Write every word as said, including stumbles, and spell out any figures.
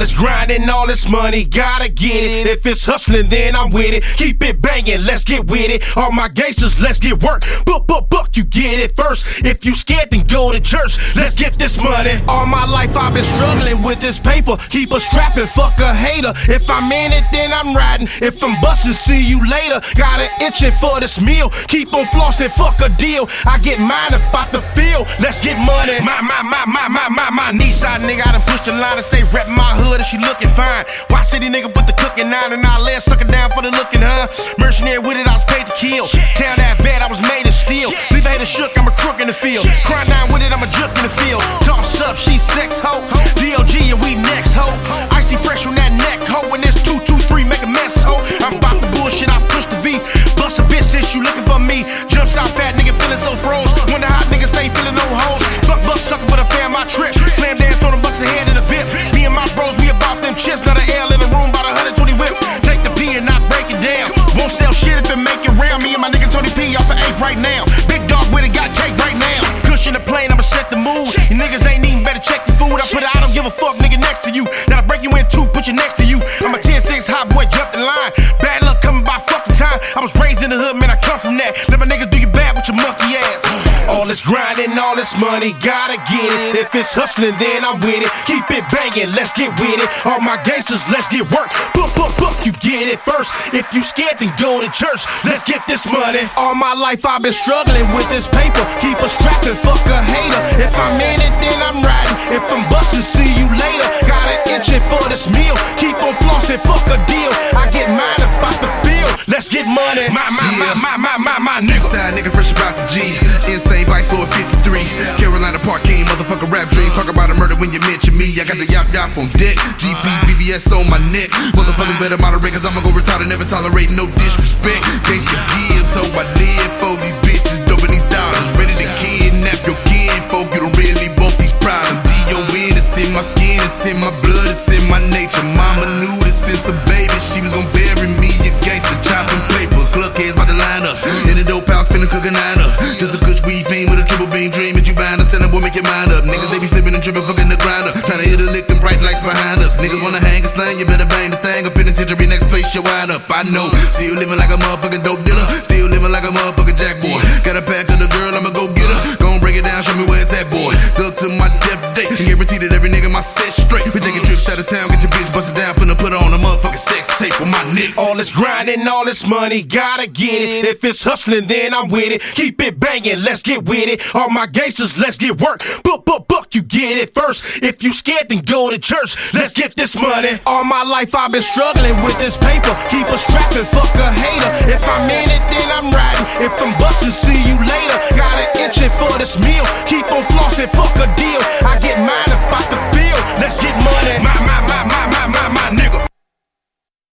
this grinding, all this money, gotta get it. If it's hustling, then I'm with it. Keep it banging, let's get with it. All my gangsters, let's get work. Buck, buck, buck, you get it first. If you scared, then go to church. Let's get this money. All my life I've been struggling with this paper. Keep a strapping, fuck a hater. If I'm in it, then I'm riding. If I'm busting, see you later. Got an itching for this meal. Keep on flossing, fuck a deal. I get mine about the field. Let's get money. My, my, my, my, my, my, my knee side nigga. I done pushed the line and stay reppin' my hood and she looking fine. Why City nigga put the cooking nine and I legs sucking down for the looking, huh? Mercenary with it, I was paid to kill. Tell that vet I was made of steel. Leave a hater shook, I'm a crook in the field. Crime down with it, I'm a juke in the field. Toss up, she sex hoe. D L G and we next hoe. Icy fresh on that neck hoe. When there's two, two, three, make a mess hoe. I'm about the bullshit, I push the V. Bust a bitch since you looking for me. Jumps out fat nigga feeling so froze. When the hot niggas stay feeling no hoes. Buck buck sucker for the fam, my trip. Slam dance on the bust a head in the bip. Me and my bros, we about them chips. Got an L in the room, about one hundred twenty whips. Take the P and not break it down. Won't sell shit if it make it round. Me and my nigga Tony P off the eighth right now. Big dog with it, got cake right now. Kush in the plane, I'ma set the mood. You niggas ain't even better check the food. I put it, I don't give a fuck, nigga next to you. Now I break you in two, put you next to you. I'm a ten six hot boy, jump the line. Bad luck coming by fucking time. I was raised in the hood, man, I come from that. Let my niggas do you bad with your monkey ass. All this grinding, all this money, gotta get it. If it's hustling, then I'm with it. Keep it banging, let's get with it. All my gangsters, let's get work. Book, book, book, you get it first. If you scared, then go to church. Let's get this money. All my life I've been struggling with this paper. Keep a strapping, fuck a hater. If I'm in it, then I'm riding. If I'm busting, see you later. Got an itching for this meal. Keep on flossing, fuck a deal. I get mine about the field. Let's get money. My, my, Yeah. my, my, my, my, my nigga. Eastside nigga fresh about the G. Insane Vice Lord fifty-three. Carolina Park King, motherfucker rap dream. Talk about a murder when you mention me. I got the yop yop on deck. G P's V V S on my neck. Motherfuckers better moderate, cause I'ma go retarded, never tolerate no disrespect. Gangsta give, so I live for these bitches, doping these dollars. Ready to kidnap your kinfolk, you don't really want these problems. D O N, it's in my skin, it's in my blood, it's in my nature. Mama knew this since a baby, she was gon' bury me. A gangsta chopping paper, cluck heads by the line up. In the dope house, finna cook a nine up. Just a good weed fiend with a triple beam dream. That you buying a selling, boy, make your mind up. Niggas, they be slipping and tripping, fucking the grind up. Tryna hit a lick, them bright lights behind us. Niggas wanna hang a slang, you better bang the thing. A penitentiary, next place you wind up. I know, still living like a motherfucking dope dealer. Still living like a motherfucking jack boy. Got a pack of the girl, I'ma go get her. Gon' break it down, show me where it's at, boy. Thug to my death day, and guarantee that every nigga my set straight. We taking trips out of town, get your bitch busted down, finna put her on a motherfucking sex tape with my nigga. All this grinding, all this money, gotta get it. If it's hustling, then I'm with it. Keep it banging, let's get with it. All my gangsters, let's get work. Book, book, book, you get it first. If you scared, then go to church. Let's get this money. All my life I've been struggling with this paper. Keep a strapping, fuck a hater. If I'm in it, then I'm riding. If I'm busting, see you later. Got an itching for this meal. Keep on flossing, fuck a deal. I get mine about the field. Let's get money. My, my, my.